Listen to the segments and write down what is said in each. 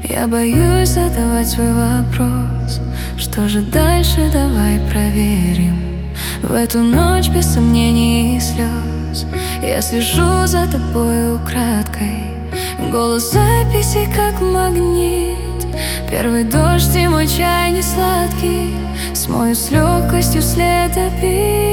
Я боюсь задавать свой вопрос. Что же дальше, давай проверим. В эту ночь без сомнений и слез я слежу за тобой украдкой. Голос записи как магнит. Первый дождь и мой чай не сладкий. Смою с легкостью след обид.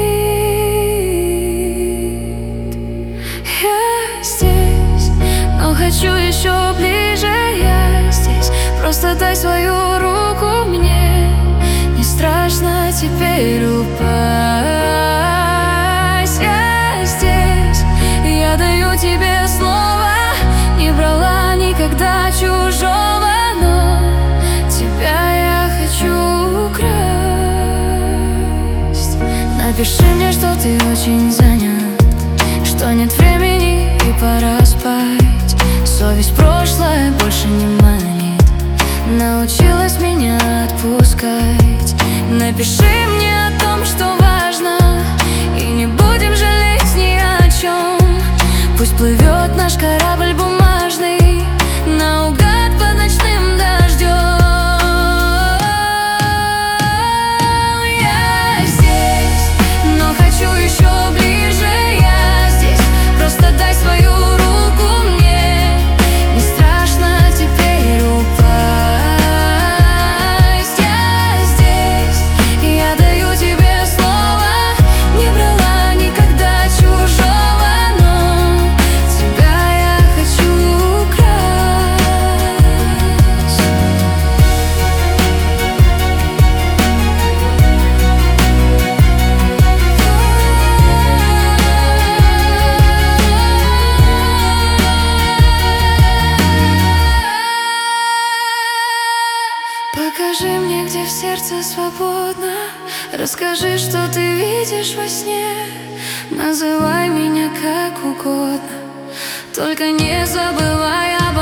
Я здесь, но хочу еще ближе. Я здесь, просто дай свою руку мне. Не страшно теперь упасть. Я здесь, я даю тебе слово. Не брала никогда чужого, но тебя я хочу украсть. Напиши мне, что ты очень занят, что нет времени и пора спать. Совесть прошлое больше не манит, научилась меня отпускать. Напиши мне о том, что важно, и не будем жалеть ни о чем. Пусть плывет наш корабль бумажный наугад под ночным дождем. Я здесь, но хочу еще ближе. Я здесь, просто дай свою руку мне. Не страшно теперь упасть. Я здесь, я даю тебе слово. Не брала никогда чужого, но тебя я хочу украсть. Покажи мне, где в сердце свободно. Расскажи, что ты видишь во сне. Называй меня как угодно, только не забывай об